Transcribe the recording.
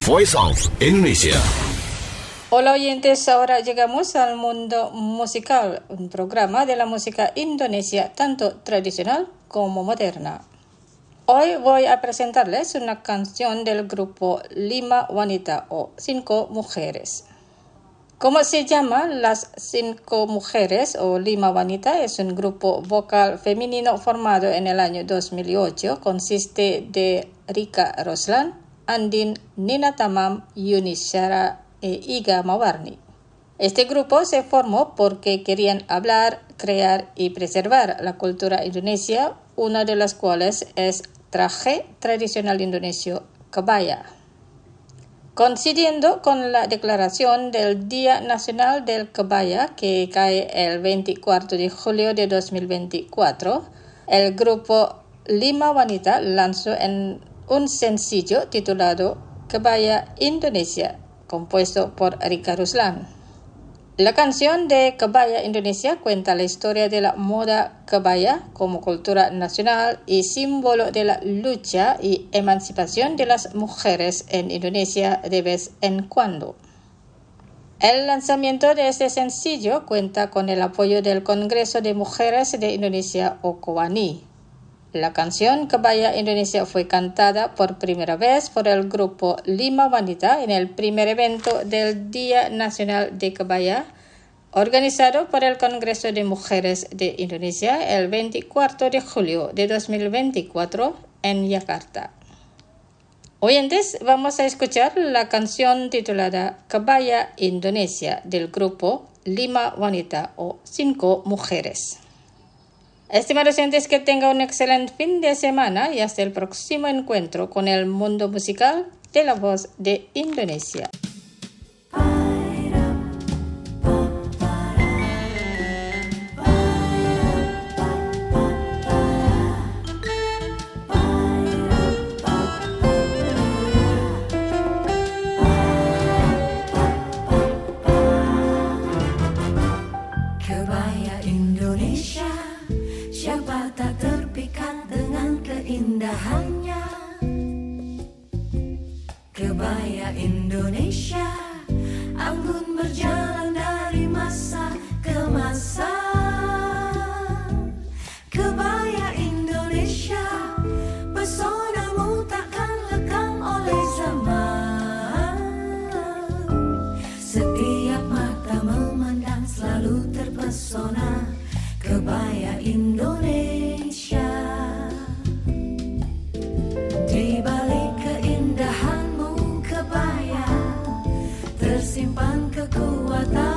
Voice of Indonesia. Hola oyentes, ahora llegamos al mundo musical, un programa de la música indonesia tanto tradicional como moderna. Hoy voy a presentarles una canción del grupo Lima Wanita o Cinco Mujeres. ¿Cómo se llama? Las Cinco Mujeres o Lima Wanita es un grupo vocal femenino formado en el año 2008. Consiste de Rika Roslan, Andin, Nina Tamam, Yunis Syara e Iga Mawarni. Este grupo se formó porque querían hablar, crear y preservar la cultura indonesia, una de las cuales es traje tradicional indonesio kebaya. Coincidiendo con la declaración del Día Nacional del Kebaya, que cae el 24 de julio de 2024, el grupo Lima Wanita lanzó un sencillo titulado Kebaya Indonesia, compuesto por Rika Ruslan. La canción de Kebaya Indonesia cuenta la historia de la moda kebaya como cultura nacional y símbolo de la lucha y emancipación de las mujeres en Indonesia de vez en cuando. El lanzamiento de este sencillo cuenta con el apoyo del Congreso de Mujeres de Indonesia o KOWANI. La canción Kebaya Indonesia fue cantada por primera vez por el grupo Lima Wanita en el primer evento del Día Nacional de Kebaya, organizado por el Congreso de Mujeres de Indonesia el 24 de julio de 2024 en Yakarta. Oyentes, vamos a escuchar la canción titulada Kebaya Indonesia del grupo Lima Wanita o Cinco Mujeres. Estimados oyentes, que tengan un excelente fin de semana y hasta el próximo encuentro con el mundo musical de la voz de Indonesia. Kebaya Indonesia, siapa tak terpikat dengan keindahannya. Kebaya Indonesia, anggun berjalan dari masa ke masa. Kebaya Indonesia, pesonamu takkan lekang oleh zaman. Setiap mata memandang selalu terpesona. Kebaya Indonesia, di balik keindahanmu kebaya, tersimpan kekuatan.